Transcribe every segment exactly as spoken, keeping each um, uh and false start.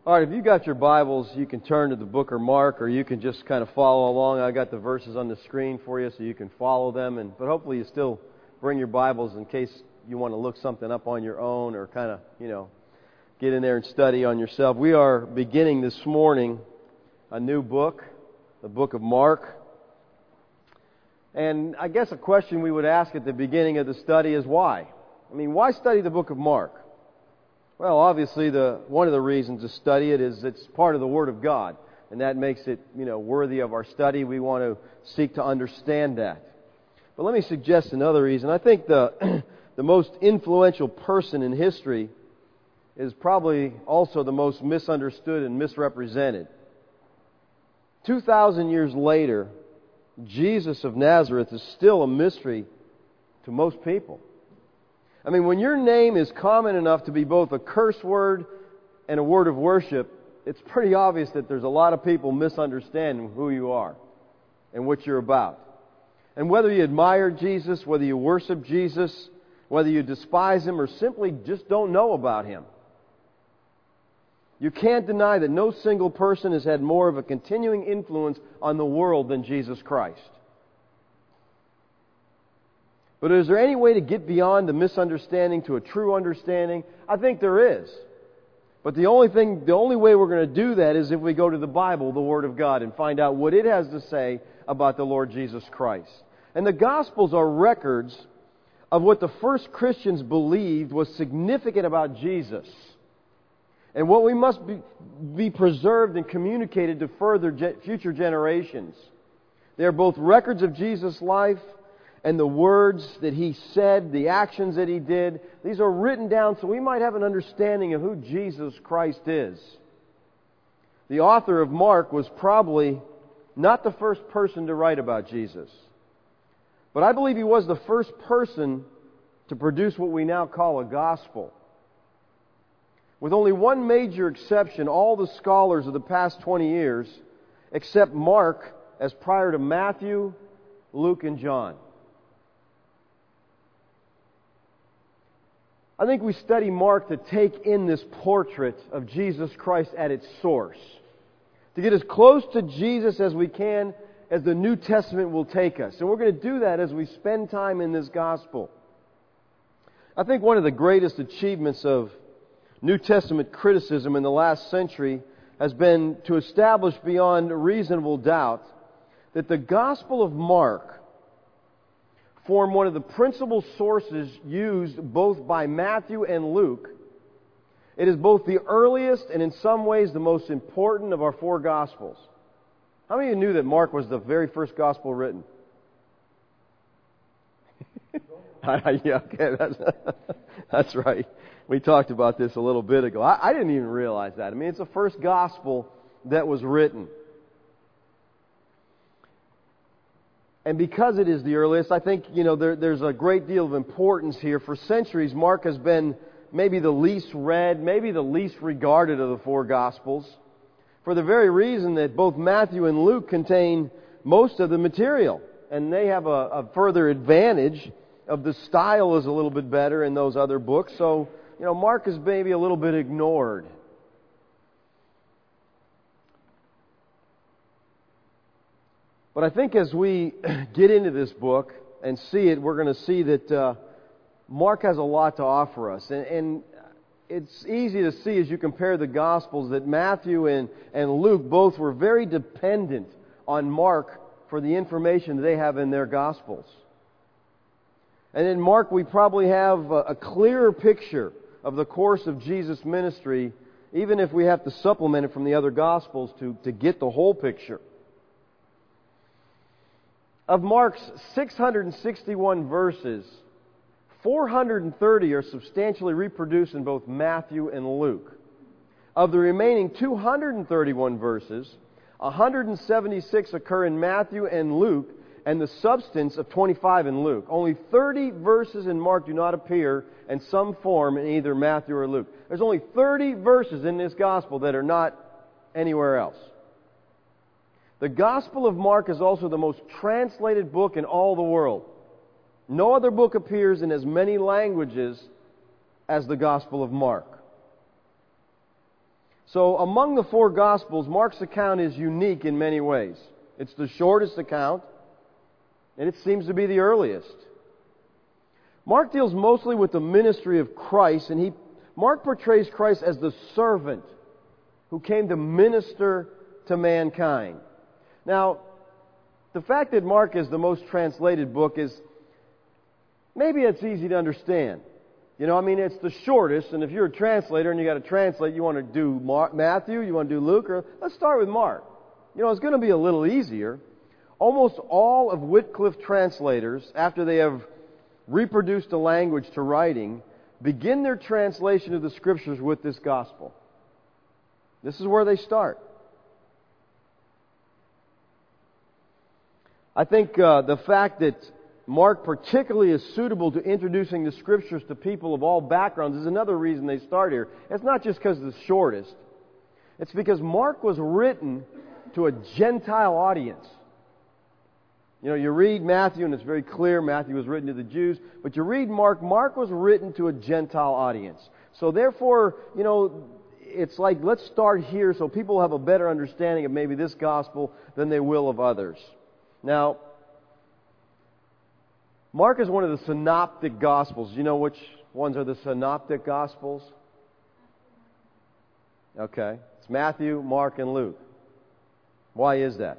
All right, if you got your Bibles, you can turn to the book of Mark, or you can just kind of follow along. I got the verses on the screen for you so you can follow them. And but hopefully you still bring your Bibles in case you want to look something up on your own or kind of, you know, get in there and study on yourself. We are beginning this morning a new book, the book of Mark. And I guess a question we would ask at the beginning of the study is why? I mean, why study the book of Mark? Well, obviously, the one of the reasons to study it is it's part of the Word of God, and that makes it, you know, worthy of our study. We want to seek to understand that. But let me suggest another reason. I think the the most influential person in history is probably also the most misunderstood and misrepresented. Two thousand years later, Jesus of Nazareth is still a mystery to most people. I mean, when your name is common enough to be both a curse word and a word of worship, it's pretty obvious that there's a lot of people misunderstanding who you are and what you're about. And whether you admire Jesus, whether you worship Jesus, whether you despise Him, or simply just don't know about Him, you can't deny that no single person has had more of a continuing influence on the world than Jesus Christ. But is there any way to get beyond the misunderstanding to a true understanding? I think there is. But the only thing, the only way we're going to do that is if we go to the Bible, the Word of God, and find out what it has to say about the Lord Jesus Christ. And the Gospels are records of what the first Christians believed was significant about Jesus, and what we must be, be preserved and communicated to further ge- future generations. They are both records of Jesus' life and the words that He said, the actions that He did. These are written down so we might have an understanding of who Jesus Christ is. The author of Mark was probably not the first person to write about Jesus, but I believe he was the first person to produce what we now call a gospel. With only one major exception, all the scholars of the past twenty years accept Mark as prior to Matthew, Luke, and John. I think we study Mark to take in this portrait of Jesus Christ at its source, to get as close to Jesus as we can as the New Testament will take us. And we're going to do that as we spend time in this gospel. I think one of the greatest achievements of New Testament criticism in the last century has been to establish beyond reasonable doubt that the Gospel of Mark form one of the principal sources used both by Matthew and Luke. It is both the earliest and in some ways the most important of our four Gospels. How many of you knew that Mark was the very first Gospel written? Yeah, okay, that's, that's right. We talked about this a little bit ago. I, I didn't even realize that. I mean, it's the first Gospel that was written. And because it is the earliest, I think, you know, there, there's a great deal of importance here. For centuries, Mark has been maybe the least read, maybe the least regarded of the four Gospels, for the very reason that both Matthew and Luke contain most of the material. And they have a, a further advantage of the style is a little bit better in those other books. So, you know, Mark is maybe a little bit ignored. But I think as we get into this book and see it, we're going to see that uh, Mark has a lot to offer us. And, and it's easy to see as you compare the Gospels that Matthew and, and Luke both were very dependent on Mark for the information they have in their Gospels. And in Mark, we probably have a, a clearer picture of the course of Jesus' ministry, even if we have to supplement it from the other Gospels to, to get the whole picture. Of Mark's six hundred sixty-one verses, four hundred thirty are substantially reproduced in both Matthew and Luke. Of the remaining two hundred thirty-one verses, one hundred seventy-six occur in Matthew and Luke, and the substance of twenty-five in Luke. Only thirty verses in Mark do not appear in some form in either Matthew or Luke. There's only thirty verses in this Gospel that are not anywhere else. The Gospel of Mark is also the most translated book in all the world. No other book appears in as many languages as the Gospel of Mark. So among the four Gospels, Mark's account is unique in many ways. It's the shortest account, and it seems to be the earliest. Mark deals mostly with the ministry of Christ, and he Mark portrays Christ as the servant who came to minister to mankind. Now, the fact that Mark is the most translated book is, maybe it's easy to understand. You know, I mean, it's the shortest, and if you're a translator and you got to translate, you want to do Mark, Matthew, you want to do Luke, or let's start with Mark. You know, it's going to be a little easier. Almost all of Wycliffe translators, after they have reproduced the language to writing, begin their translation of the Scriptures with this Gospel. This is where they start. I think uh, the fact that Mark particularly is suitable to introducing the Scriptures to people of all backgrounds is another reason they start here. It's not just because it's the shortest. It's because Mark was written to a Gentile audience. You know, you read Matthew and it's very clear Matthew was written to the Jews, but you read Mark, Mark was written to a Gentile audience. So therefore, you know, it's like, let's start here so people have a better understanding of maybe this gospel than they will of others. Now, Mark is one of the synoptic gospels. You know which ones are the synoptic gospels? Okay. It's Matthew, Mark, and Luke. Why is that?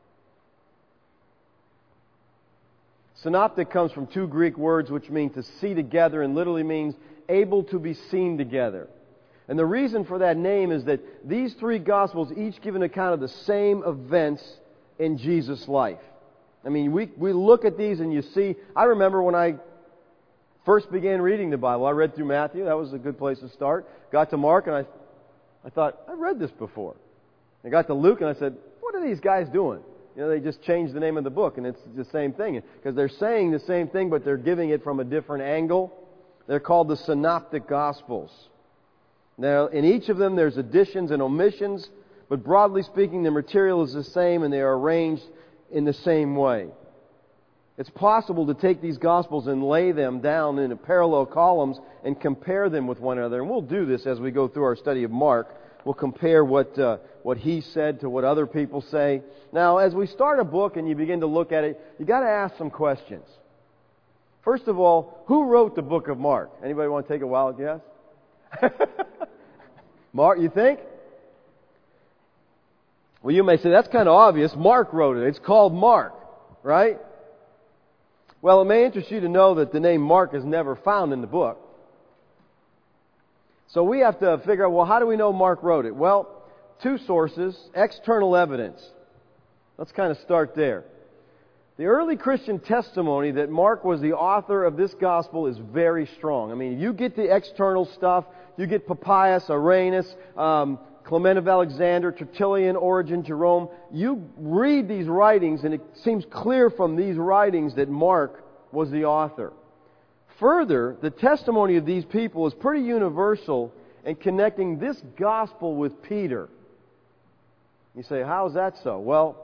Synoptic comes from two Greek words which mean to see together and literally means able to be seen together. And the reason for that name is that these three Gospels each give an account of the same events in Jesus' life. I mean, we, we look at these and you see, I remember when I first began reading the Bible, I read through Matthew, that was a good place to start. Got to Mark and I, I thought, I read this before. I got to Luke and I said, what are these guys doing? You know, they just changed the name of the book, and it's the same thing. Because they're saying the same thing, but they're giving it from a different angle. They're called the Synoptic Gospels. Now, in each of them, there's additions and omissions, but broadly speaking, the material is the same, and they are arranged in the same way. It's possible to take these Gospels and lay them down in parallel columns and compare them with one another. And we'll do this as we go through our study of Mark. We'll compare what uh, what he said to what other people say. Now, as we start a book and you begin to look at it, you got to ask some questions. First of all, who wrote the book of Mark? Anybody want to take a wild guess? Mark, you think? Well, you may say that's kind of obvious. Mark wrote it. It's called Mark, right? Well, it may interest you to know that the name Mark is never found in the book. So we have to figure out, well, how do we know Mark wrote it? Well, two sources, external evidence. Let's kind of start there. The early Christian testimony that Mark was the author of this gospel is very strong. I mean, you get the external stuff, you get Papias, Irenaeus, um, Clement of Alexander, Tertullian, Origen, Jerome. You read these writings and it seems clear from these writings that Mark was the author. Further, the testimony of these people is pretty universal in connecting this gospel with Peter. You say, how is that so? Well,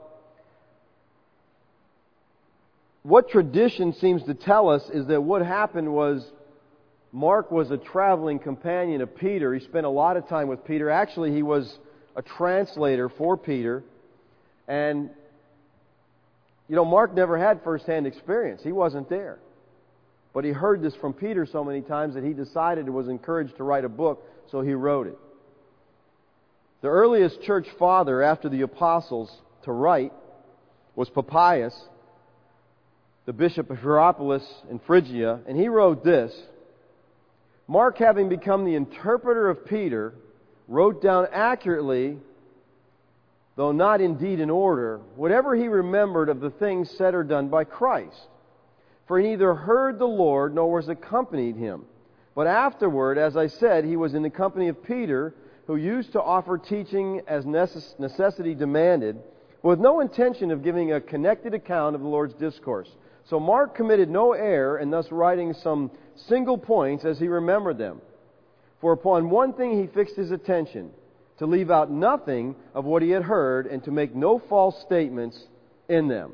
what tradition seems to tell us is that what happened was Mark was a traveling companion of Peter. He spent a lot of time with Peter. Actually, he was a translator for Peter. And, you know, Mark never had first-hand experience. He wasn't there. But he heard this from Peter so many times that he decided and was encouraged to write a book, so he wrote it. The earliest church father after the apostles to write was Papias, the bishop of Hierapolis in Phrygia, and he wrote this: Mark, having become the interpreter of Peter, wrote down accurately, though not indeed in order, whatever he remembered of the things said or done by Christ. For he neither heard the Lord nor was accompanied him. But afterward, as I said, he was in the company of Peter, who used to offer teaching as necessity demanded, with no intention of giving a connected account of the Lord's discourse. So Mark committed no error in thus writing some single points as he remembered them. For upon one thing he fixed his attention, to leave out nothing of what he had heard and to make no false statements in them.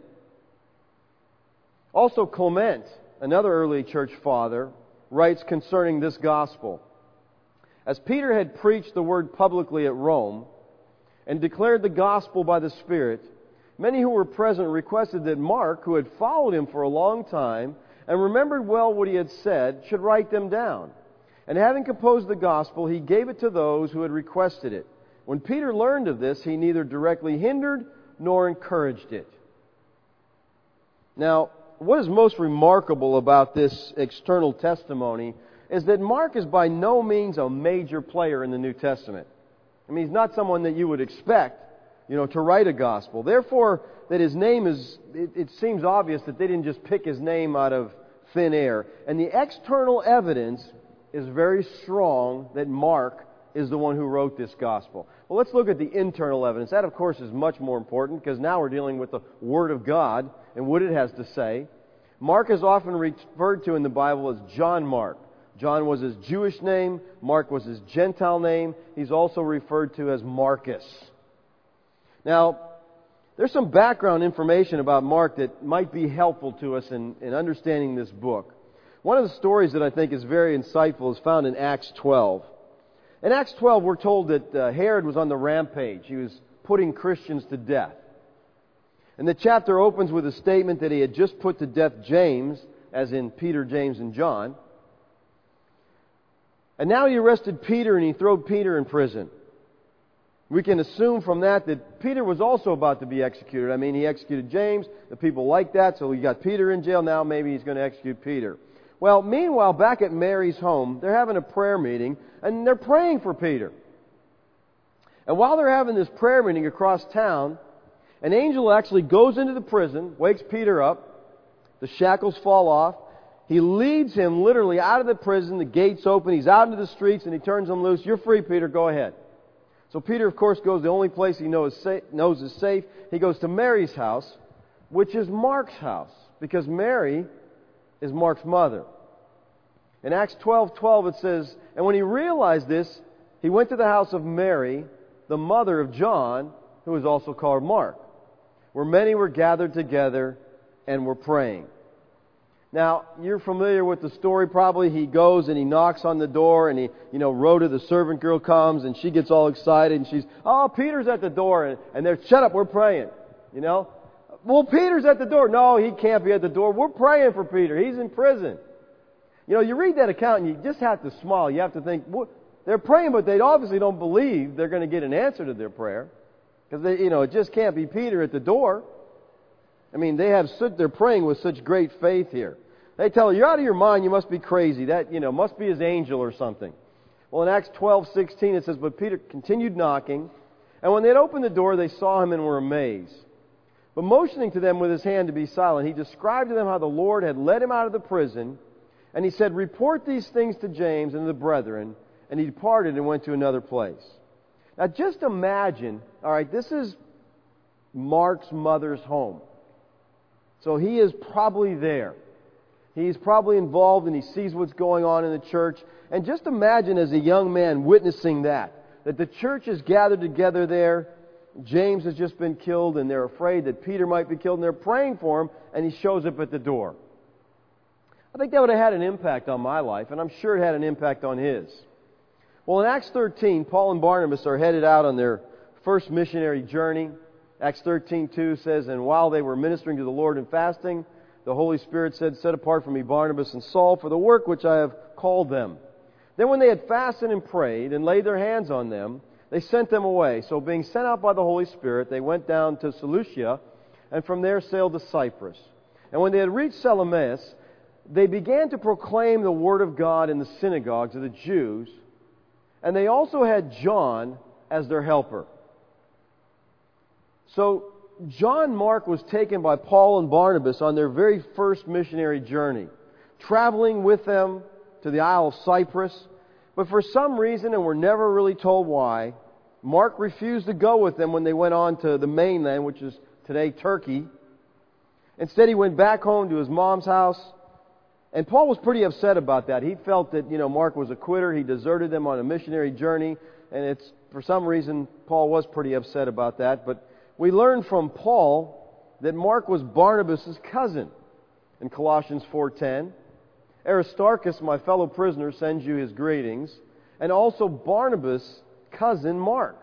Also Clement, another early church father, writes concerning this gospel: As Peter had preached the word publicly at Rome and declared the gospel by the Spirit, many who were present requested that Mark, who had followed him for a long time and remembered well what he had said, should write them down. And having composed the gospel, he gave it to those who had requested it. When Peter learned of this, he neither directly hindered nor encouraged it. Now, what is most remarkable about this external testimony is that Mark is by no means a major player in the New Testament. I mean, he's not someone that you would expect, you know, to write a gospel. Therefore, that his name is, it, it seems obvious that they didn't just pick his name out of thin air. And the external evidence is very strong that Mark is the one who wrote this gospel. Well, let's look at the internal evidence. That, of course, is much more important because now we're dealing with the Word of God and what it has to say. Mark is often referred to in the Bible as John Mark. John was his Jewish name. Mark was his Gentile name. He's also referred to as Marcus. Now, there's some background information about Mark that might be helpful to us in, in understanding this book. One of the stories that I think is very insightful is found in Acts twelve. In Acts twelve, we're told that uh, Herod was on the rampage. He was putting Christians to death. And the chapter opens with a statement that he had just put to death James, as in Peter, James, and John. And now he arrested Peter and he threw Peter in prison. We can assume from that that Peter was also about to be executed. I mean, he executed James. The people liked that, so he got Peter in jail. Now maybe he's going to execute Peter. Well, meanwhile, back at Mary's home, they're having a prayer meeting, and they're praying for Peter. And while they're having this prayer meeting across town, an angel actually goes into the prison, wakes Peter up, the shackles fall off, he leads him literally out of the prison, the gates open, he's out into the streets, and he turns him loose. You're free, Peter, go ahead. So Peter, of course, goes the only place he knows, knows is safe. He goes to Mary's house, which is Mark's house, because Mary is Mark's mother. In Acts twelve twelve it says, and when he realized this, he went to the house of Mary, the mother of John, who is also called Mark, where many were gathered together and were praying. Now, you're familiar with the story probably. He goes and he knocks on the door and he, you know, Rhoda, the servant girl, comes and she gets all excited and she's, oh, Peter's at the door. And, and they're, shut up, we're praying. You know? Well, Peter's at the door. No, he can't be at the door. We're praying for Peter. He's in prison. You know, you read that account and you just have to smile. You have to think, well, they're praying, but they obviously don't believe they're going to get an answer to their prayer. Because, they, you know, it just can't be Peter at the door. I mean, they have such, they're praying with such great faith here. They tell her, you're out of your mind, you must be crazy. That, you know, must be his angel or something. Well, in Acts twelve sixteen it says, but Peter continued knocking, and when they had opened the door, they saw him and were amazed. But motioning to them with his hand to be silent, he described to them how the Lord had led him out of the prison, and he said, report these things to James and the brethren, and he departed and went to another place. Now just imagine, all right, this is Mark's mother's home. So he is probably there. He's probably involved and he sees what's going on in the church. And just imagine as a young man witnessing that, that the church is gathered together there. James has just been killed and they're afraid that Peter might be killed and they're praying for him and he shows up at the door. I think that would have had an impact on my life, and I'm sure it had an impact on his. Well, in Acts thirteen, Paul and Barnabas are headed out on their first missionary journey. Acts thirteen two says, and while they were ministering to the Lord and fasting, the Holy Spirit said, set apart for me Barnabas and Saul for the work which I have called them. Then when they had fasted and prayed and laid their hands on them, they sent them away. So being sent out by the Holy Spirit, they went down to Seleucia, and from there sailed to Cyprus. And when they had reached Salamis, they began to proclaim the word of God in the synagogues of the Jews, and they also had John as their helper. So John Mark was taken by Paul and Barnabas on their very first missionary journey, traveling with them to the Isle of Cyprus. But for some reason, and we're never really told why, Mark refused to go with them when they went on to the mainland, which is today Turkey. Instead, he went back home to his mom's house. And Paul was pretty upset about that. He felt that, you know, Mark was a quitter. He deserted them on a missionary journey. And it's, for some reason, Paul was pretty upset about that. But we learn from Paul that Mark was Barnabas' cousin in Colossians four ten. Aristarchus, my fellow prisoner, sends you his greetings. and also Barnabas' cousin Mark.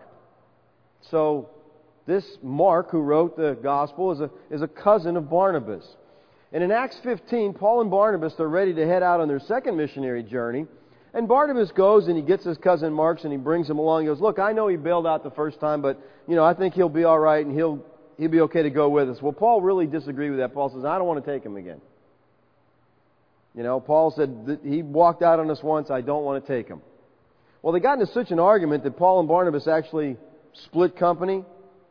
So this Mark, who wrote the gospel, is a, is a cousin of Barnabas. And in Acts fifteen, Paul and Barnabas are ready to head out on their second missionary journey. And Barnabas goes and he gets his cousin Mark and he brings him along. He goes, look, I know he bailed out the first time, but you know I think he'll be all right and he'll he'll be okay to go with us. Well, Paul really disagreed with that. Paul says, I don't want to take him again. You know, Paul said that he walked out on us once. I don't want to take him. Well, they got into such an argument that Paul and Barnabas actually split company.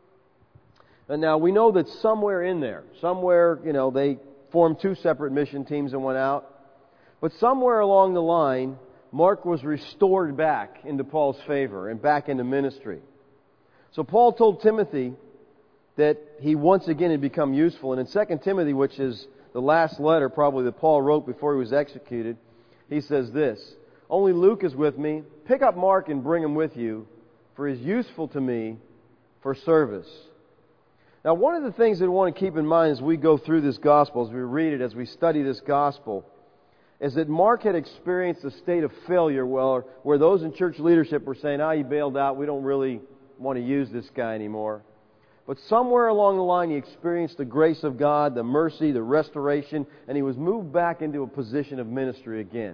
And now we know that somewhere in there, somewhere, you know, they formed two separate mission teams and went out. But somewhere along the line, Mark was restored back into Paul's favor and back into ministry. So Paul told Timothy that he once again had become useful. And in Second Timothy, which is the last letter probably that Paul wrote before he was executed, he says this, only Luke is with me. Pick up Mark and bring him with you, for he is useful to me for service. Now, one of the things that we want to keep in mind as we go through this gospel, as we read it, as we study this gospel, is that Mark had experienced a state of failure where, where those in church leadership were saying, ah, he bailed out, we don't really want to use this guy anymore. But somewhere along the line, he experienced the grace of God, the mercy, the restoration, and he was moved back into a position of ministry again.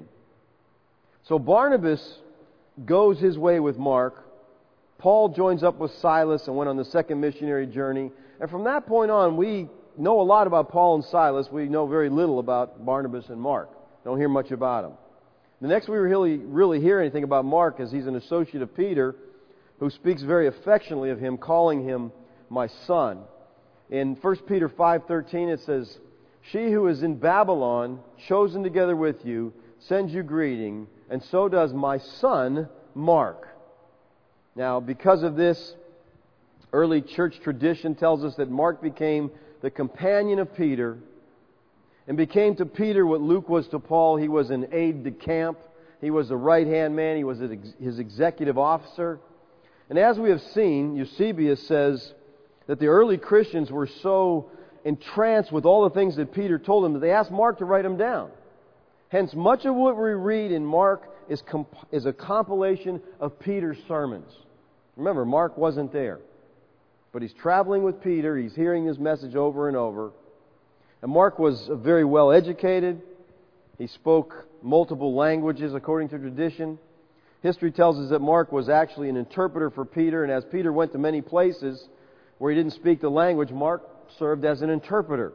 So Barnabas goes his way with Mark. Paul joins up with Silas and went on the second missionary journey. And from that point on, we know a lot about Paul and Silas. We know very little about Barnabas and Mark. Don't hear much about them. The next we really, really hear anything about Mark is he's an associate of Peter who speaks very affectionately of him, calling him my son. In First Peter five thirteen it says, she who is in Babylon, chosen together with you, sends you greeting, and so does my son Mark. Now, because of this, early church tradition tells us that Mark became the companion of Peter and became to Peter what Luke was to Paul. He was an aide de camp. He was a right-hand man. He was his executive officer. And as we have seen, Eusebius says that the early Christians were so entranced with all the things that Peter told them that they asked Mark to write them down. Hence, much of what we read in Mark is, comp- is a compilation of Peter's sermons. Remember, Mark wasn't there. But he's traveling with Peter. He's hearing his message over and over. And Mark was very well educated. He spoke multiple languages according to tradition. History tells us that Mark was actually an interpreter for Peter, and as Peter went to many places where he didn't speak the language, Mark served as an interpreter.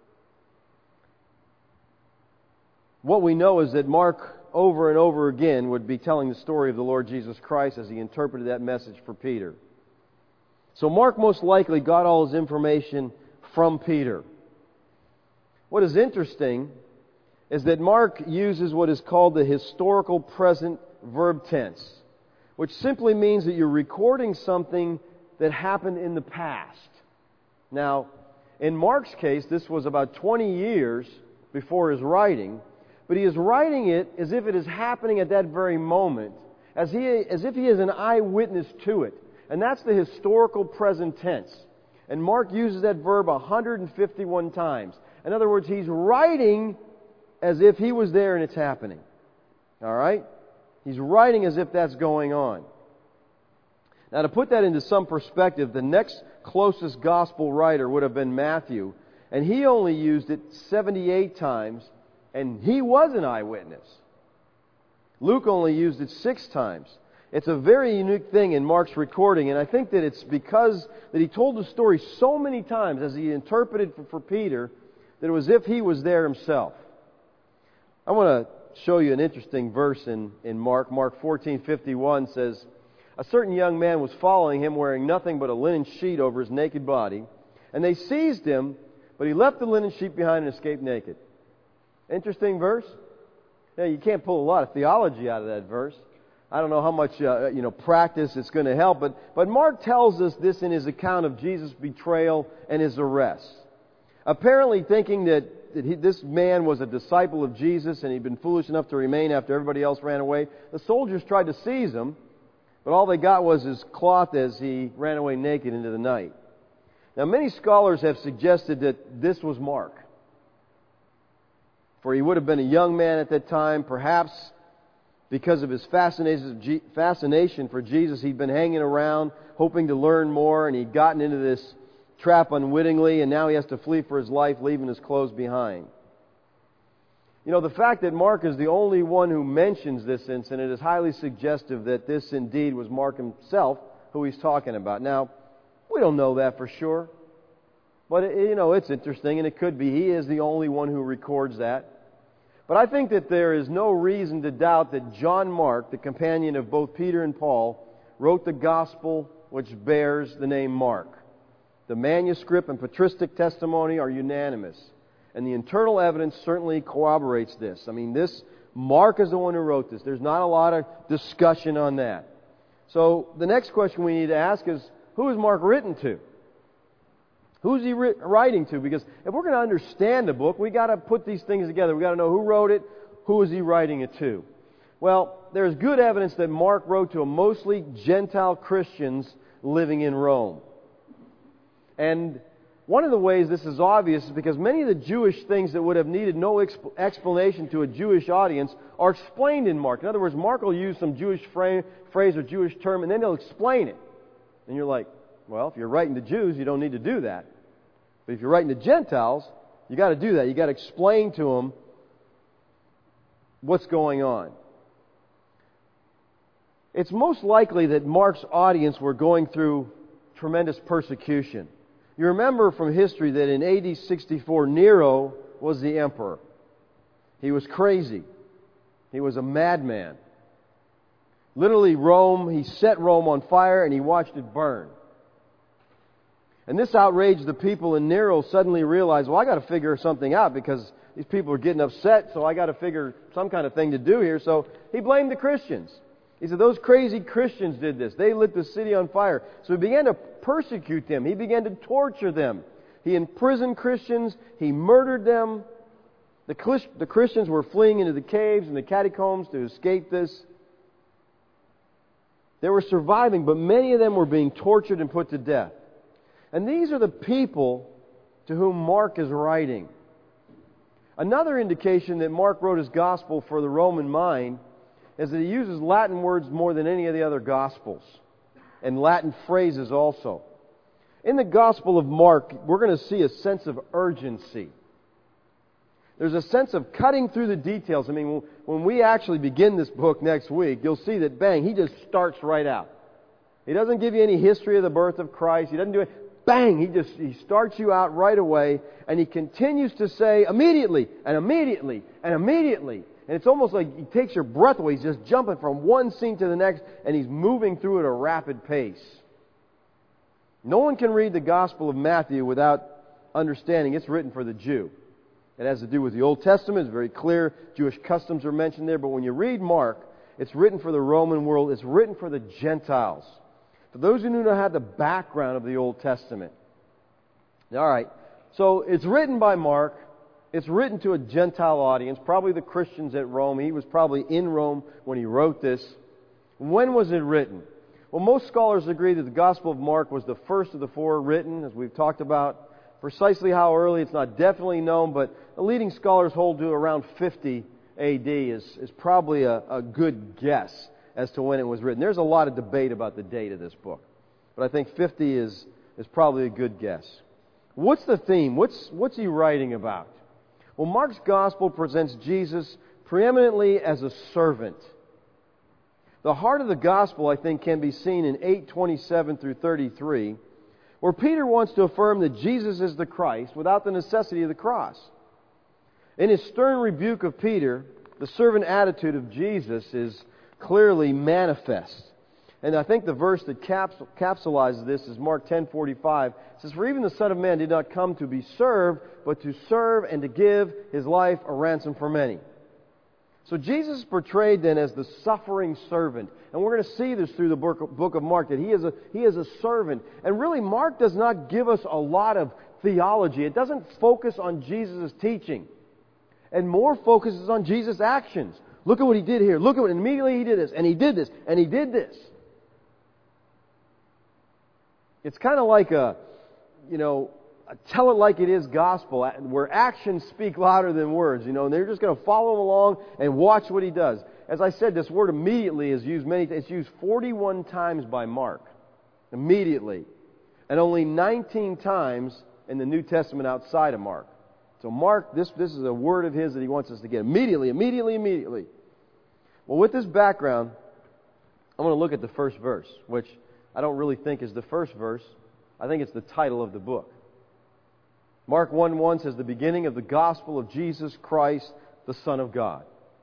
What we know is that Mark over and over again would be telling the story of the Lord Jesus Christ as he interpreted that message for Peter. So Mark most likely got all his information from Peter. What is interesting is that Mark uses what is called the historical present verb tense, which simply means that you're recording something that happened in the past. Now, in Mark's case, this was about twenty years before his writing, but he is writing it as if it is happening at that very moment, as he, as if he is an eyewitness to it. And that's the historical present tense. And Mark uses that verb one hundred fifty-one times. In other words, he's writing as if he was there and it's happening. All right? He's writing as if that's going on. Now, to put that into some perspective, the next closest gospel writer would have been Matthew, and he only used it seventy-eight times, and he was an eyewitness. Luke only used it six times. It's a very unique thing in Mark's recording, and I think that it's because that he told the story so many times as he interpreted for, for Peter that it was as if he was there himself. I want to show you an interesting verse in, in Mark. Mark fourteen fifty-one says, a certain young man was following him wearing nothing but a linen sheet over his naked body, and they seized him, but he left the linen sheet behind and escaped naked. Interesting verse. Now, you can't pull a lot of theology out of that verse. I don't know how much uh, you know practice it's going to help, but, but Mark tells us this in his account of Jesus' betrayal and his arrest. Apparently thinking that, that he, this man was a disciple of Jesus and he'd been foolish enough to remain after everybody else ran away, the soldiers tried to seize him, but all they got was his cloth as he ran away naked into the night. Now, many scholars have suggested that this was Mark. For he would have been a young man at that time. Perhaps because of his fascination fascination for Jesus, he'd been hanging around, hoping to learn more, and he'd gotten into this trap unwittingly, and now he has to flee for his life, leaving his clothes behind. You know, the fact that Mark is the only one who mentions this incident is highly suggestive that this indeed was Mark himself who he's talking about. Now, we don't know that for sure, but, it, you know, it's interesting, and it could be he is the only one who records that. But I think that there is no reason to doubt that John Mark, the companion of both Peter and Paul, wrote the gospel which bears the name Mark. The manuscript and patristic testimony are unanimous, and the internal evidence certainly corroborates this. I mean, this Mark is the one who wrote this. There's not a lot of discussion on that. So the next question we need to ask is, who is Mark written to? Who's he writing to? Because if we're going to understand the book, we've got to put these things together. We've got to know who wrote it, who is he writing it to. Well, there's good evidence that Mark wrote to a mostly Gentile Christians living in Rome. And one of the ways this is obvious is because many of the Jewish things that would have needed no exp- explanation to a Jewish audience are explained in Mark. In other words, Mark will use some Jewish fra- phrase or Jewish term, and then he'll explain it. And you're like, well, if you're writing to Jews, you don't need to do that. But if you're writing to Gentiles, you got to do that. You got to explain to them what's going on. It's most likely that Mark's audience were going through tremendous persecution. You remember from history that in A D sixty-four, Nero was the emperor. He was crazy. He was a madman. Literally, Rome, he set Rome on fire and he watched it burn. And this outraged the people, and Nero suddenly realized, well, I got to figure something out because these people are getting upset, so I got to figure some kind of thing to do here. So he blamed the Christians. He said, those crazy Christians did this. They lit the city on fire. So he began to persecute them. He began to torture them. He imprisoned Christians. He murdered them. The, the Christians were fleeing into the caves and the catacombs to escape this. They were surviving, but many of them were being tortured and put to death. And these are the people to whom Mark is writing. Another indication that Mark wrote his gospel for the Roman mind is that he uses Latin words more than any of the other gospels, and Latin phrases also. In the Gospel of Mark, we're going to see a sense of urgency. There's a sense of cutting through the details. I mean, when we actually begin this book next week, you'll see that, bang, he just starts right out. He doesn't give you any history of the birth of Christ. He doesn't do it. Bang! He just he starts you out right away, and he continues to say immediately and immediately and immediately. And it's almost like he takes your breath away. He's just jumping from one scene to the next, and he's moving through at a rapid pace. No one can read the Gospel of Matthew without understanding it's written for the Jew. It has to do with the Old Testament. It's very clear. Jewish customs are mentioned there. But when you read Mark, it's written for the Roman world. It's written for the Gentiles. For those who do not have the background of the Old Testament. All right. So it's written by Mark. It's written to a Gentile audience, probably the Christians at Rome. He was probably in Rome when he wrote this. When was it written? Well, most scholars agree that the Gospel of Mark was the first of the four written, as we've talked about. Precisely how early, it's not definitely known, but the leading scholars hold to around fifty A D is, is probably a, a good guess as to when it was written. There's a lot of debate about the date of this book, but I think fifty is, is probably a good guess. What's the theme? What's, what's he writing about? Well, Mark's Gospel presents Jesus preeminently as a servant. The heart of the Gospel, I think, can be seen in eight twenty-seven through thirty-three, where Peter wants to affirm that Jesus is the Christ without the necessity of the cross. In his stern rebuke of Peter, the servant attitude of Jesus is clearly manifest. And I think the verse that caps- capsulizes this is Mark ten forty-five. It says, "For even the Son of Man did not come to be served, but to serve and to give His life a ransom for many." So Jesus is portrayed then as the suffering servant. And we're going to see this through the book of Mark, that he is a, he is a servant. And really, Mark does not give us a lot of theology. It doesn't focus on Jesus' teaching. And more focuses on Jesus' actions. Look at what he did here. Look at what, and immediately he did this, and he did this, and he did this. It's kind of like a, you know, a tell it like it is gospel, where actions speak louder than words, you know, and they're just going to follow him along and watch what he does. as I said, this word immediately is used many, it's used forty-one times by Mark. Immediately. And only nineteen times in the New Testament outside of Mark. So Mark, this, this is a word of his that he wants us to get. Immediately, immediately, immediately. Well, with this background, I'm going to look at the first verse, which I don't really think is the first verse. I think it's the title of the book. Mark one one says, the beginning of the gospel of Jesus Christ, the Son of God.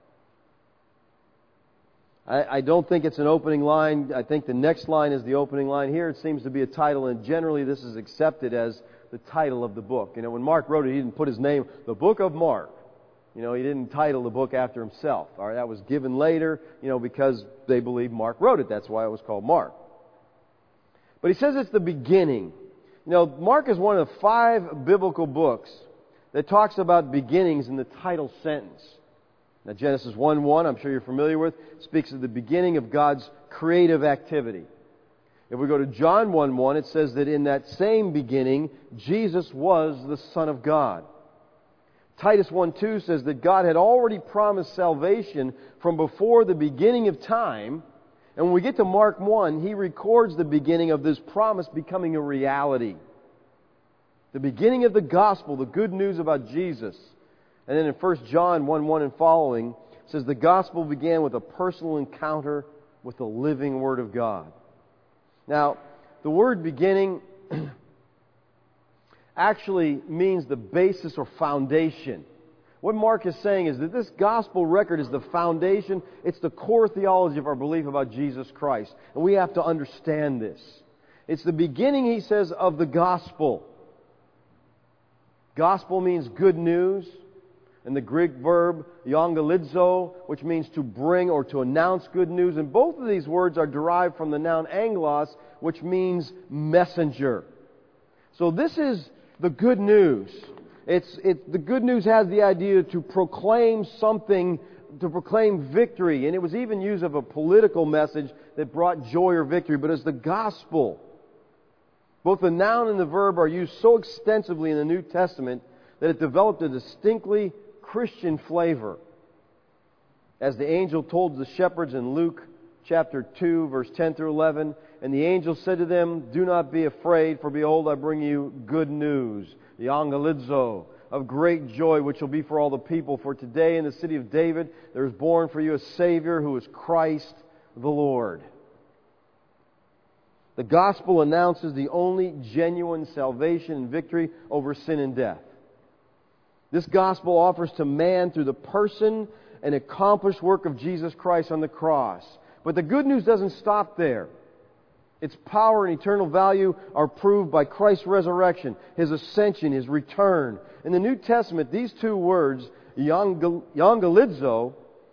I, I don't think it's an opening line. I think the next line is the opening line. Here it seems to be a title, and generally this is accepted as the title of the book. You know, when Mark wrote it, he didn't put his name, the Book of Mark. You know, he didn't title the book after himself. All right, that was given later, you know, because they believe Mark wrote it. That's why it was called Mark. But he says it's the beginning. You know, Mark is one of the five biblical books that talks about beginnings in the title sentence. Now, Genesis one one, I'm sure you're familiar with, speaks of the beginning of God's creative activity. If we go to John one one, it says that in that same beginning, Jesus was the Son of God. Titus one two says that God had already promised salvation from before the beginning of time. And when we get to Mark one, he records the beginning of this promise becoming a reality. The beginning of the gospel, the good news about Jesus. And then in First John one one and following, it says the gospel began with a personal encounter with the living Word of God. Now, the word beginning actually means the basis or foundation. What Mark is saying is that this gospel record is the foundation, it's the core theology of our belief about Jesus Christ. And we have to understand this. It's the beginning, he says, of the gospel. Gospel means good news. And the Greek verb euangelizo, which means to bring or to announce good news. And both of these words are derived from the noun angelos, which means messenger. So this is the good news. It's, it, the good news has the idea to proclaim something, to proclaim victory. And it was even used of a political message that brought joy or victory. But it's the gospel. Both the noun and the verb are used so extensively in the New Testament that it developed a distinctly Christian flavor. As the angel told the shepherds in Luke chapter two, verse ten through eleven, and the angel said to them, do not be afraid, for behold, I bring you good news, the euangelizo, of great joy, which will be for all the people. For today in the city of David there is born for you a Savior who is Christ the Lord. The gospel announces the only genuine salvation and victory over sin and death. This gospel offers to man through the person and accomplished work of Jesus Christ on the cross. But the good news doesn't stop there. Its power and eternal value are proved by Christ's resurrection, His ascension, His return. In the New Testament, these two words, euangelizo,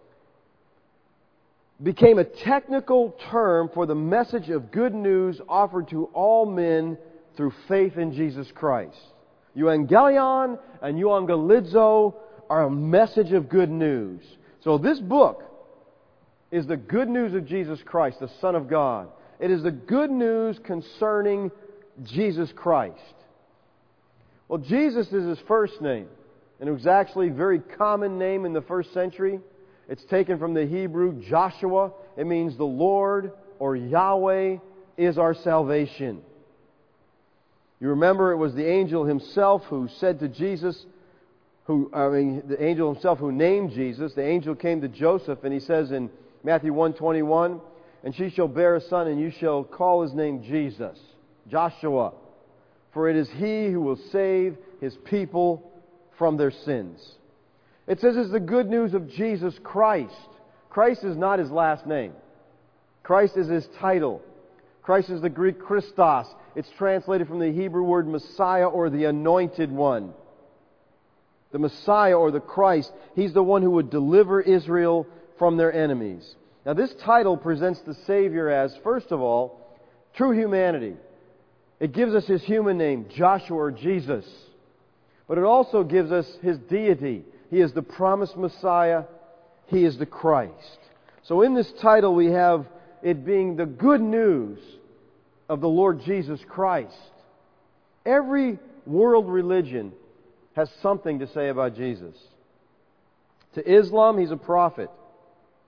became a technical term for the message of good news offered to all men through faith in Jesus Christ. Euangelion and euangelizo are a message of good news. So this book is the good news of Jesus Christ, the Son of God. It is the good news concerning Jesus Christ. Well, Jesus is His first name, and it was actually a very common name in the first century. It's taken from the Hebrew Joshua. It means the Lord or Yahweh is our salvation. You remember it was the angel himself who said to Jesus, who I mean the angel himself who named Jesus. The angel came to Joseph and he says in Matthew one twenty-one, and she shall bear a son and you shall call his name Jesus, Joshua. For it is he who will save his people from their sins. It says it's the good news of Jesus Christ. Christ is not His last name. Christ is His title. Christ is the Greek Christos. It's translated from the Hebrew word Messiah or the Anointed One. The Messiah or the Christ, He's the one who would deliver Israel from their enemies. Now this title presents the Savior as, first of all, true humanity. It gives us His human name, Joshua or Jesus. But it also gives us His deity. He is the promised Messiah. He is the Christ. So in this title we have it being the good news of the Lord Jesus Christ. Every world religion has something to say about Jesus. To Islam, He's a prophet.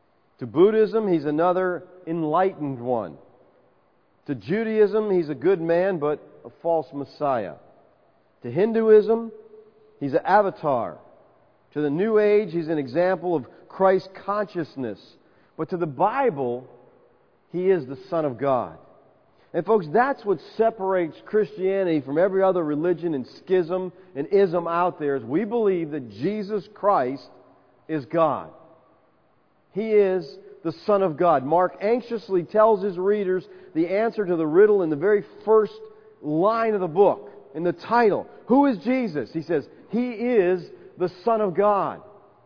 To Buddhism, He's another enlightened one. To Judaism, He's a good man, but a false Messiah. To Hinduism, He's an avatar. To the New Age, He's an example of Christ consciousness. But to the Bible, He is the Son of God. And folks, that's what separates Christianity from every other religion and schism and ism out there, is we believe that Jesus Christ is God. He is the Son of God. Mark anxiously tells his readers the answer to the riddle in the very first line of the book, in the title. Who is Jesus? He says, He is the Son of God.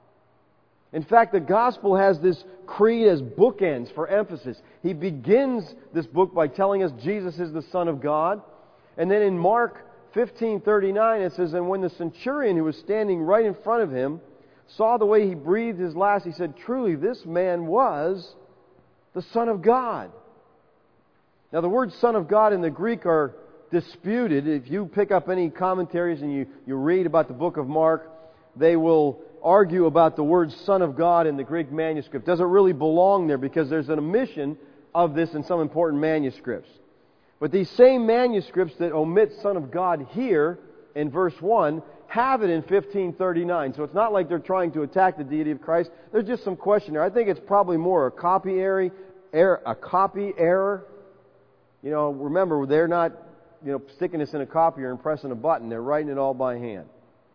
In fact, the Gospel has this creed as bookends for emphasis. He begins this book by telling us Jesus is the Son of God. And then in Mark fifteen thirty-nine it says, And when the centurion who was standing right in front of him saw the way he breathed his last, he said, Truly, this man was the Son of God. Now, the words Son of God in the Greek are disputed. If you pick up any commentaries and you, you read about the book of Mark, they will argue about the word Son of God in the Greek manuscript. Does it really belong there? Because there's an omission of this in some important manuscripts. But these same manuscripts that omit Son of God here in verse one have it in fifteen thirty-nine. So it's not like they're trying to attack the deity of Christ. There's just some question there. I think it's probably more a copy error, error a copy error. You know, remember, they're not, you know, sticking this in a copier and pressing a button. They're writing it all by hand.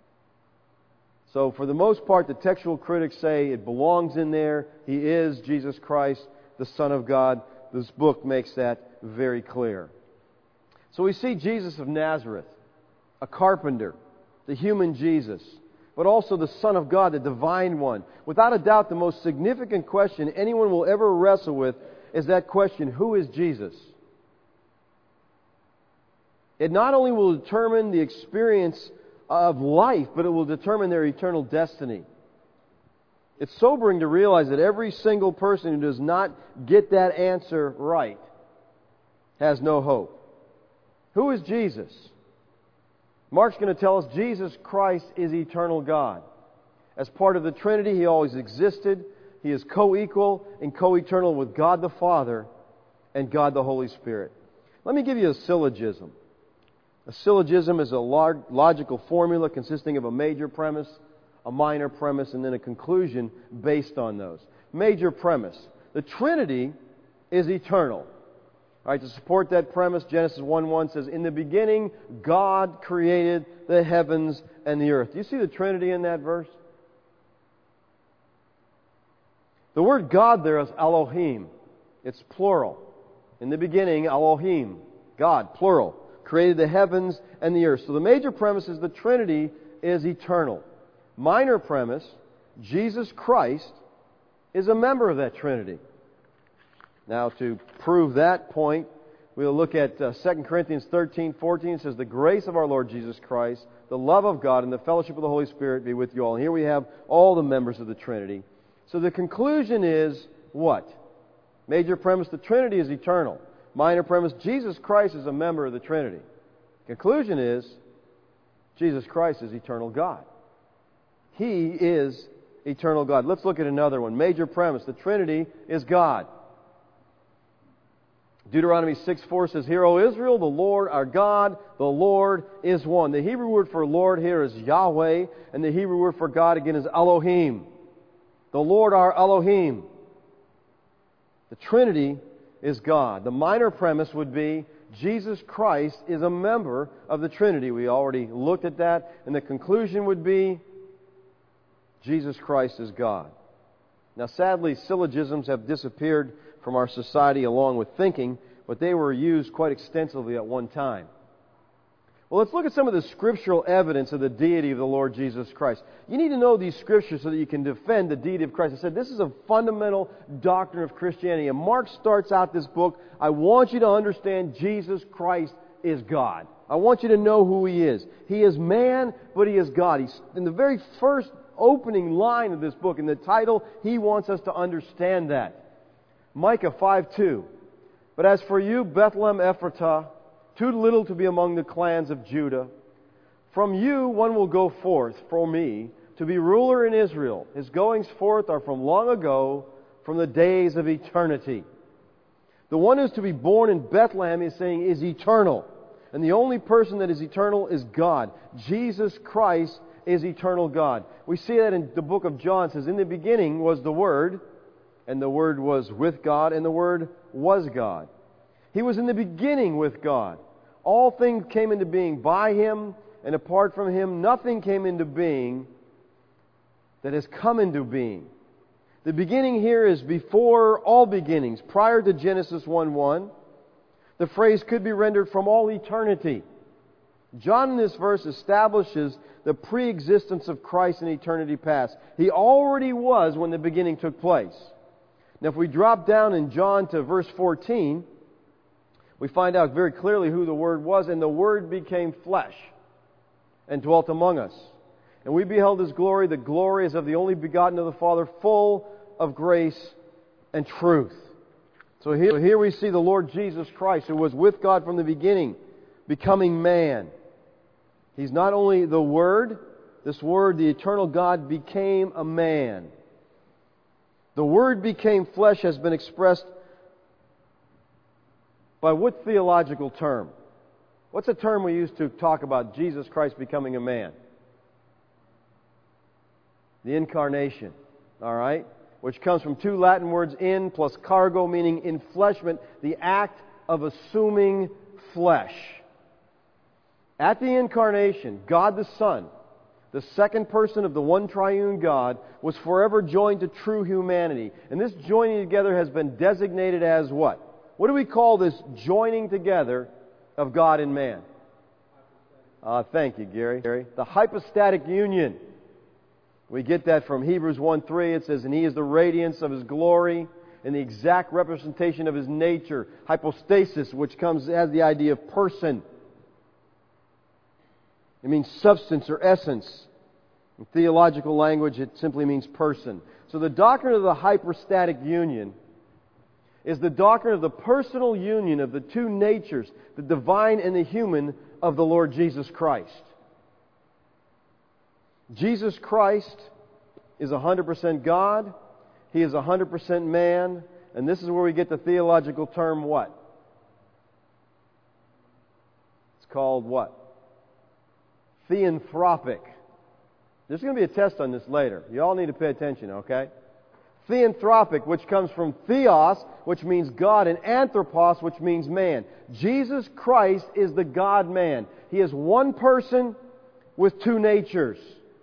So for the most part, the textual critics say it belongs in there. He is Jesus Christ, the Son of God. This book makes that very clear. So we see Jesus of Nazareth, a carpenter, the human Jesus, but also the Son of God, the divine one. Without a doubt, the most significant question anyone will ever wrestle with is that question, who is Jesus? It not only will determine the experience of life, but it will determine their eternal destiny. It's sobering to realize that every single person who does not get that answer right has no hope. Who is Jesus? Mark's going to tell us Jesus Christ is eternal God. As part of the Trinity, He always existed. He is co-equal and co-eternal with God the Father and God the Holy Spirit. Let me give you a syllogism. A syllogism is a log- logical formula consisting of a major premise, a minor premise, and then a conclusion based on those. Major premise. The Trinity is eternal. All right, to support that premise, Genesis one one says, In the beginning, God created the heavens and the earth. Do you see the Trinity in that verse? The word God there is Elohim. It's plural. In the beginning, Elohim, God, plural, created the heavens and the earth. So the major premise is the Trinity is eternal. Minor premise, Jesus Christ is a member of that Trinity. Now, to prove that point, we'll look at uh, Second Corinthians thirteen fourteen. It says, The grace of our Lord Jesus Christ, the love of God, and the fellowship of the Holy Spirit be with you all. And here we have all the members of the Trinity. So the conclusion is what? Major premise, the Trinity is eternal. Minor premise, Jesus Christ is a member of the Trinity. Conclusion is, Jesus Christ is eternal God. He is eternal God. Let's look at another one. Major premise, the Trinity is God. Deuteronomy six four says, Hear, O Israel, the Lord our God, the Lord is one. The Hebrew word for Lord here is Yahweh, and the Hebrew word for God again is Elohim. The Lord our Elohim. The Trinity is God. The minor premise would be Jesus Christ is a member of the Trinity. We already looked at that. And the conclusion would be Jesus Christ is God. Now, sadly, syllogisms have disappeared from our society along with thinking, but they were used quite extensively at one time. Well, let's look at some of the scriptural evidence of the deity of the Lord Jesus Christ. You need to know these scriptures so that you can defend the deity of Christ. I said this is a fundamental doctrine of Christianity. And Mark starts out this book, I want you to understand Jesus Christ is God. I want you to know who He is. He is man, but He is God. He's in the very first opening line of this book, in the title, He wants us to understand that. Micah five two. But as for you, Bethlehem Ephratah, too little to be among the clans of Judah, from you one will go forth for me to be ruler in Israel. His goings forth are from long ago, from the days of eternity. The one who's to be born in Bethlehem is saying is eternal. And the only person that is eternal is God. Jesus Christ is eternal God. We see that in the book of John. It says, in the beginning was the Word, and the Word was with God, and the Word was God. He was in the beginning with God. All things came into being by Him, and apart from Him, nothing came into being that has come into being. The beginning here is before all beginnings, prior to Genesis one one. The phrase could be rendered from all eternity. John in this verse establishes the pre-existence of Christ in eternity past. He already was when the beginning took place. Now if we drop down in John to verse fourteen, we find out very clearly who the Word was, and the Word became flesh and dwelt among us. And we beheld His glory, the glory is of the only begotten of the Father, full of grace and truth. So here, so here we see the Lord Jesus Christ, who was with God from the beginning, becoming man. He's not only the Word, this Word, the eternal God, became a man. The Word became flesh has been expressed by what theological term? What's a term we use to talk about Jesus Christ becoming a man? The incarnation, all right? Which comes from two Latin words, in plus cargo, meaning enfleshment, the act of assuming flesh. At the incarnation, God the Son, the second person of the one triune God, was forever joined to true humanity. And this joining together has been designated as what? What do we call this joining together of God and man? Uh, thank you, Gary. Gary. The hypostatic union. We get that from Hebrews one three. It says, and He is the radiance of His glory and the exact representation of His nature. Hypostasis, which comes has the idea of person. It means substance or essence. In theological language, it simply means person. So the doctrine of the hypostatic union is the doctrine of the personal union of the two natures, the divine and the human, of the Lord Jesus Christ. Jesus Christ is one hundred percent God. He is one hundred percent man. And this is where we get the theological term what? It's called what? Theanthropic. There's going to be a test on this later. You all need to pay attention, okay? Theanthropic, which comes from theos, which means God, and anthropos, which means man. Jesus Christ is the God-man. He is one person with two natures.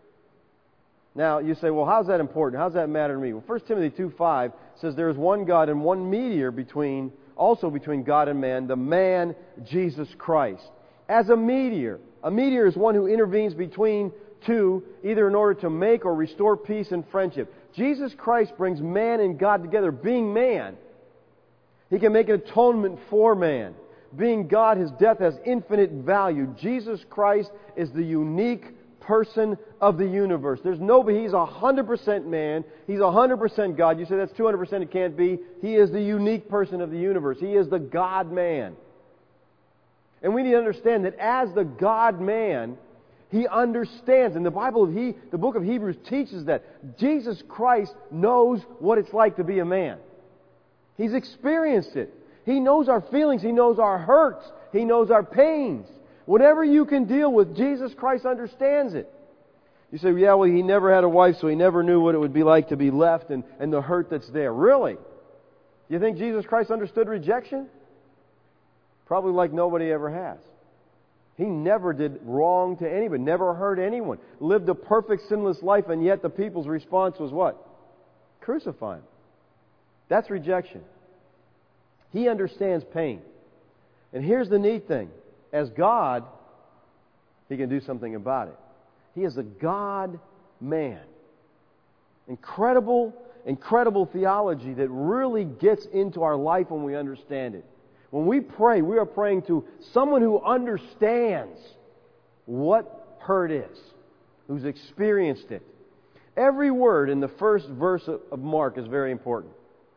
Now, you say, well, how's that important? How's that matter to me? Well, First Timothy two five says there is one God and one mediator between, also between God and man, the man Jesus Christ. As a mediator, a mediator is one who intervenes between two, either in order to make or restore peace and friendship. Jesus Christ brings man and God together. Being man, He can make an atonement for man. Being God, His death has infinite value. Jesus Christ is the unique person of the universe. There's nobody. He's one hundred percent man. He's one hundred percent God. You say that's two hundred percent. It can't be. He is the unique person of the universe. He is the God-man. And we need to understand that as the God-man, He understands. And the Bible of he, the book of Hebrews teaches that Jesus Christ knows what it's like to be a man. He's experienced it. He knows our feelings. He knows our hurts. He knows our pains. Whatever you can deal with, Jesus Christ understands it. You say, yeah, well, He never had a wife, so He never knew what it would be like to be left and, and the hurt that's there. Really? You think Jesus Christ understood rejection? Probably like nobody ever has. He never did wrong to anybody, never hurt anyone, lived a perfect sinless life, and yet the people's response was what? Crucify Him. That's rejection. He understands pain. And here's the neat thing. As God, He can do something about it. He is a God-man. Incredible, incredible theology that really gets into our life when we understand it. When we pray, we are praying to someone who understands what hurt is, who's experienced it. Every word in the first verse of Mark is very important.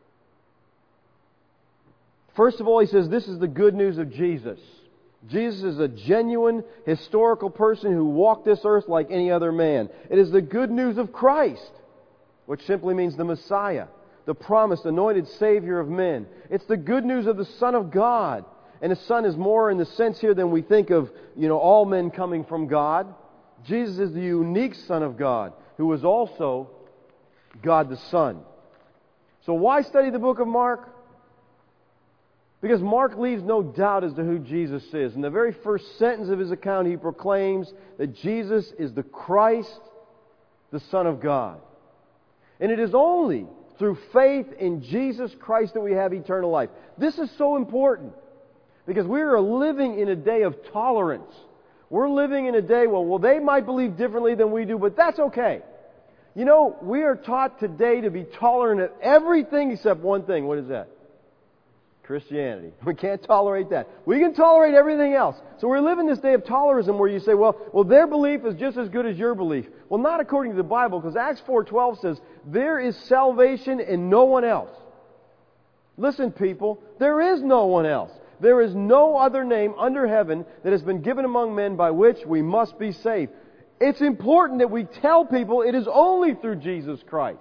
First of all, he says, this is the good news of Jesus. Jesus is a genuine, historical person who walked this earth like any other man. It is the good news of Christ, which simply means the Messiah. the promised anointed Savior of men. It's the good news of the Son of God. And the Son is more in the sense here than we think of, you know, all men coming from God. Jesus is the unique Son of God, who is also God the Son. So why study the book of Mark? Because Mark leaves no doubt as to who Jesus is. In the very first sentence of his account, he proclaims that Jesus is the Christ, the Son of God. And it is only through faith in Jesus Christ that we have eternal life. This is so important. Because we are living in a day of tolerance. We're living in a day, well, well, they might believe differently than we do, but that's okay. You know, we are taught today to be tolerant of everything except one thing. What is that? Christianity. We can't tolerate that. We can tolerate everything else. So we're living this day of tolerism where you say, well, well, their belief is just as good as your belief. Well, not according to the Bible, because Acts four twelve says, there is salvation in no one else. Listen, people, there is no one else. There is no other name under heaven that has been given among men by which we must be saved. It's important that we tell people it is only through Jesus Christ.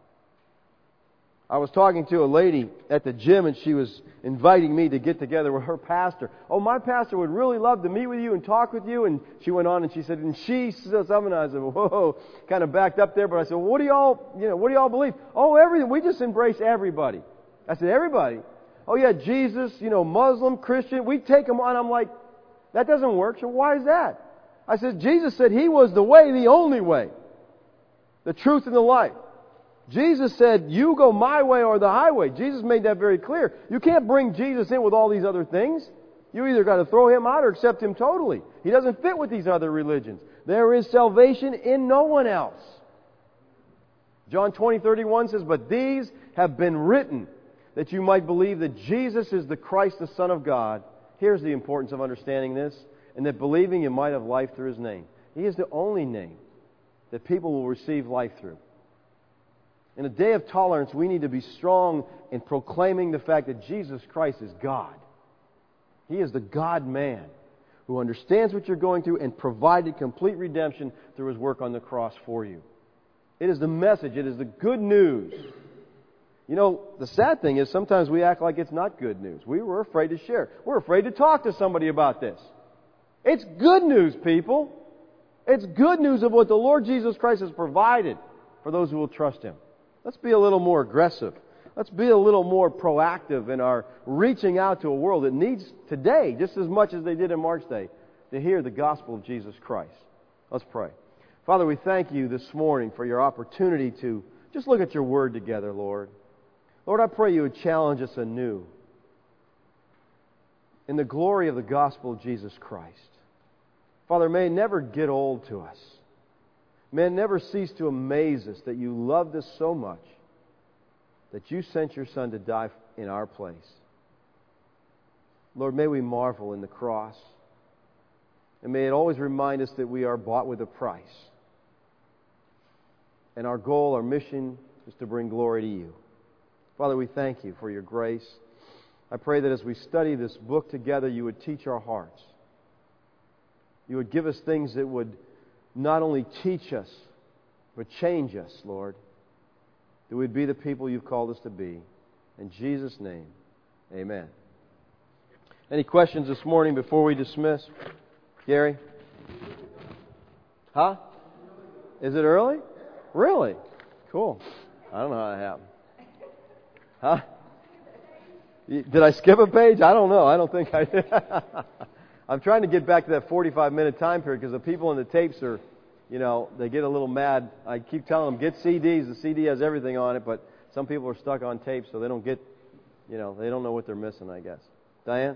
I was talking to a lady at the gym and she was inviting me to get together with her pastor. Oh, my pastor would really love to meet with you and talk with you. And she went on and she said, and she said something. I said, whoa, kind of backed up there. But I said, well, what do y'all, you know, what do y'all believe? Oh, everything. We just embrace everybody. I said, everybody? Oh yeah, Jesus, you know, Muslim, Christian, we take them on. I'm like, that doesn't work. So why is that? I said, Jesus said He was the way, the only way, the truth and the life. Jesus said, you go my way or the highway. Jesus made that very clear. You can't bring Jesus in with all these other things. You either got to throw Him out or accept Him totally. He doesn't fit with these other religions. There is salvation in no one else. John twenty thirty-one says, but these have been written that you might believe that Jesus is the Christ, the Son of God. Here's the importance of understanding this. And that believing you might have life through His name. He is the only name that people will receive life through. In a day of tolerance, we need to be strong in proclaiming the fact that Jesus Christ is God. He is the God-man who understands what you're going through and provided complete redemption through His work on the cross for you. It is the message. It is the good news. You know, the sad thing is sometimes we act like it's not good news. We were afraid to share. We're afraid to talk to somebody about this. It's good news, people. It's good news of what the Lord Jesus Christ has provided for those who will trust Him. Let's be a little more aggressive. Let's be a little more proactive in our reaching out to a world that needs today, just as much as they did in Mark's day, to hear the gospel of Jesus Christ. Let's pray. Father, we thank You this morning for Your opportunity to just look at Your Word together, Lord. Lord, I pray You would challenge us anew in the glory of the gospel of Jesus Christ. Father, may it never get old to us. May it never cease to amaze us that You loved us so much that You sent Your Son to die in our place. Lord, may we marvel in the cross. And may it always remind us that we are bought with a price. And our goal, our mission, is to bring glory to You. Father, we thank You for Your grace. I pray that as we study this book together, You would teach our hearts. You would give us things that would not only teach us, but change us, Lord. That we'd be the people You've called us to be. In Jesus' name, amen. Any questions this morning before we dismiss? Gary? Huh? Is it early? Really? Cool. I don't know how that happened. Huh? Did I skip a page? I don't know. I don't think I did. I'm trying to get back to that forty-five minute time period because the people in the tapes are, you know, they get a little mad. I keep telling them, get C Ds. The C D has everything on it, but some people are stuck on tape, so they don't get, you know, they don't know what they're missing, I guess. Diane?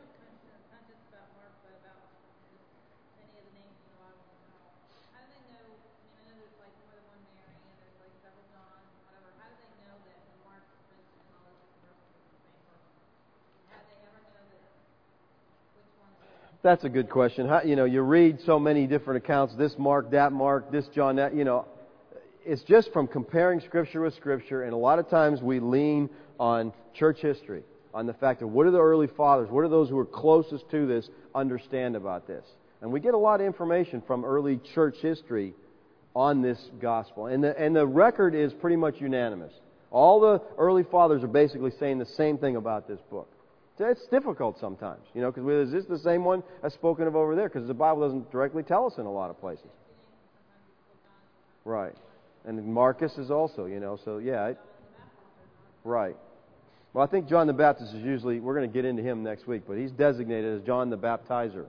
That's a good question. How, you know, you read so many different accounts, this Mark, that Mark, this John, that, you know. It's just from comparing Scripture with Scripture, and a lot of times we lean on church history, on the fact of what do the early fathers, what do those who are closest to this understand about this. And we get a lot of information from early church history on this gospel. And the, and the record is pretty much unanimous. All the early fathers are basically saying the same thing about this book. It's difficult sometimes, you know, because is this the same one as spoken of over there? Because the Bible doesn't directly tell us in a lot of places. Right. And Marcus is also, you know, so yeah. I, right. Well, I think John the Baptist is usually, we're going to get into him next week, but he's designated as John the Baptizer.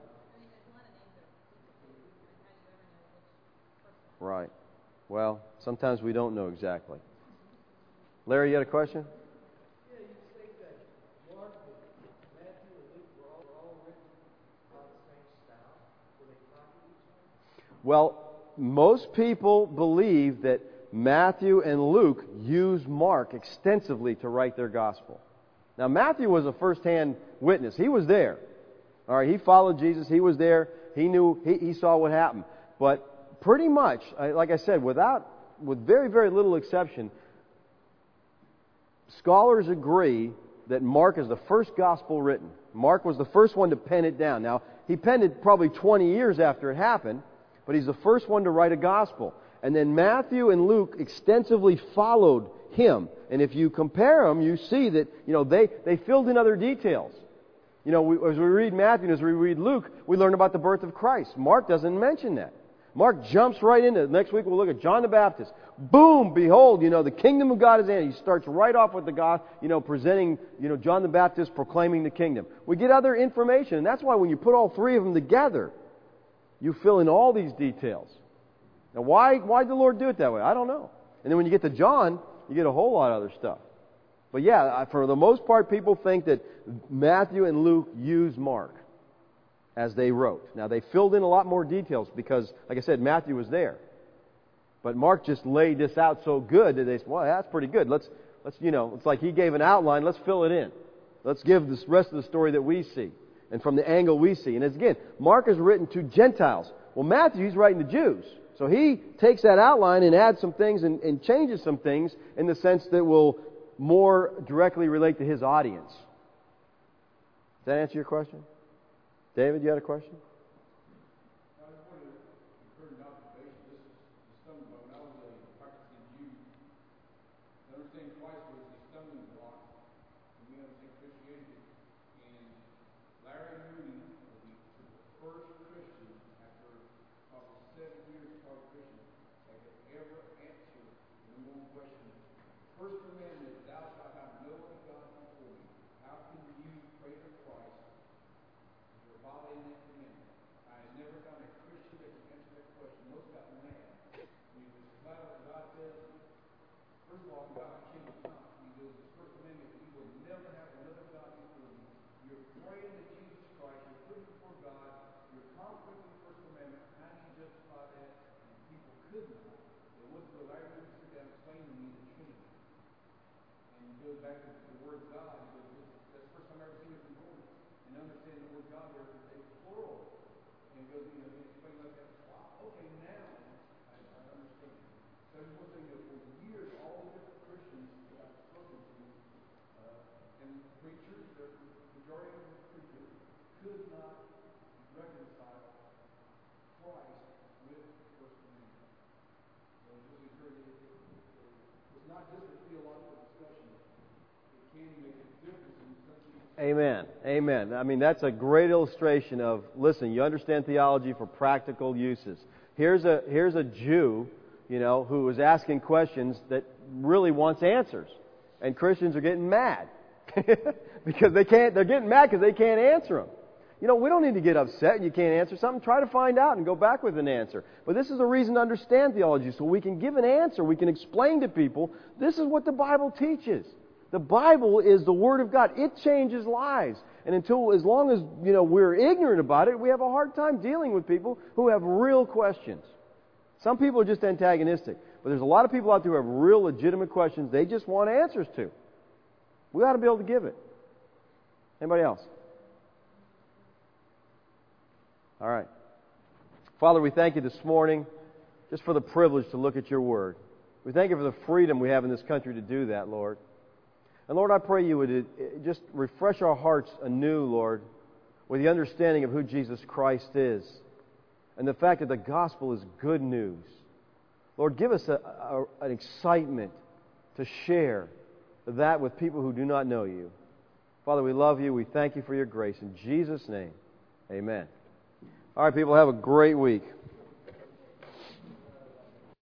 Right. Well, sometimes we don't know exactly. Larry, you had a question? Yeah, you say that Mark, Matthew, and Luke were all, were all written by the same style. Were they copied each other? Well, most people believe that Matthew and Luke used Mark extensively to write their gospel. Now, Matthew was a first-hand witness. He was there. All right, he followed Jesus. He was there. He knew. He, he saw what happened. But pretty much, like I said, without, with very, very little exception, scholars agree that Mark is the first gospel written. Mark was the first one to pen it down. Now, he penned it probably twenty years after it happened, but he's the first one to write a gospel. And then Matthew and Luke extensively followed him. And if you compare them, you see that, you know, they, they filled in other details. You know, we, as we read Matthew and as we read Luke, we learn about the birth of Christ. Mark doesn't mention that. Mark jumps right into it. Next week we'll look at John the Baptist. Boom! Behold, you know, the kingdom of God is in. He starts right off with the God, you know, presenting, you know, John the Baptist proclaiming the kingdom. We get other information, and that's why when you put all three of them together, you fill in all these details. Now, why why did the Lord do it that way? I don't know. And then when you get to John, you get a whole lot of other stuff. But yeah, for the most part, people think that Matthew and Luke used Mark as they wrote. Now, they filled in a lot more details because, like I said, Matthew was there. But Mark just laid this out so good that they said, well, that's pretty good. Let's, let's, you know, it's like he gave an outline. Let's fill it in. Let's give the rest of the story that we see and from the angle we see. And again, Mark is written to Gentiles. Well, Matthew, he's writing to Jews. So he takes that outline and adds some things and, and changes some things in the sense that will more directly relate to his audience. Does that answer your question? David, you had a question? I just wanted to encourage an observation. This is the stumbling block. When I was a practicing Jew, the understanding Christ was the stumbling block when we understand Christianity. And Larry Moody was the first Christian after probably seven years of Christian that could ever answer the number one question. First commandment is, thou shalt have no other God before me. How can you pray to Christ? Violating that commandment. I have never found a Christian that can answer that question. Most got mad. When he was flat out, God says, first of all, God can't stop. He goes, the first commandment, you will never have another God before you. You're praying to Jesus Christ. You're putting before God. You're confident in the first commandment. How do you justify that? And people could not. They went to the Larry Moody sit down and explain to me the Trinity. And he goes back to the Word of God. He goes, that's the first time I've ever seen it before. And understand the Word of God, there is a plural. And it goes, you know, he explains like that. Wow, okay, now I, I understand. So I just want to say that for years, all the different Christians that I've spoken to, uh, and preachers, the majority of the preachers, could not reconcile Christ with the first commandment. So just encourage you. It's not just a theological discussion. It can make a difference in some people. Amen. Amen. I mean, that's a great illustration of, listen, you understand theology for practical uses. Here's a here's a Jew, you know, who is asking questions that really wants answers. And Christians are getting mad. because they can't, they're getting mad because they can't answer them. You know, we don't need to get upset you can't answer something. Try to find out and go back with an answer. But this is a reason to understand theology, so we can give an answer. We can explain to people, this is what the Bible teaches. The Bible is the Word of God. It changes lives. And until, as long as, you know, we're ignorant about it, we have a hard time dealing with people who have real questions. Some people are just antagonistic. But there's a lot of people out there who have real legitimate questions they just want answers to. We ought to be able to give it. Anybody else? All right. Father, we thank you this morning just for the privilege to look at your Word. We thank you for the freedom we have in this country to do that, Lord. And Lord, I pray you would just refresh our hearts anew, Lord, with the understanding of who Jesus Christ is and the fact that the gospel is good news. Lord, give us a, a, an excitement to share that with people who do not know You. Father, we love You. We thank You for Your grace. In Jesus' name, amen. All right, people, have a great week.